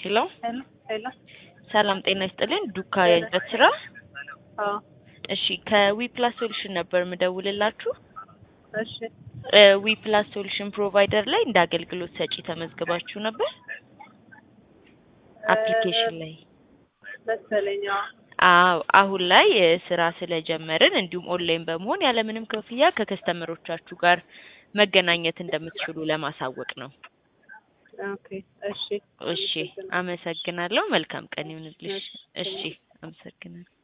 ሄሎ ሄሎ ሰላም ጤና ይስጥልኝ ዱካ የእንጨት ስራ እሺ ከዊፕላስ ሶሉሽን ነበር ምደውልላችሁ እሺ ዊፕላስ ሶሉሽን ፕሮቫይደር ላይ እንደ አገልግሎት ሰጪ ተመዝግባችሁ ነበር አፕሊኬሽን ላይ መሰለኝ አዎ አሁን ላይ ስራ ስለጀመርን እንዲሁም ኦንላይን በመሆን ያለምንም ክፍያ ከከስተመሮቻችሁ ጋር መገናኘት እንደምትችሉ ለማሳወቅ ነው ኦኬ እሺ እሺ አመሰግናለሁ መልካም ቀን ይሁንልሽ እሺ አመሰግናለሁ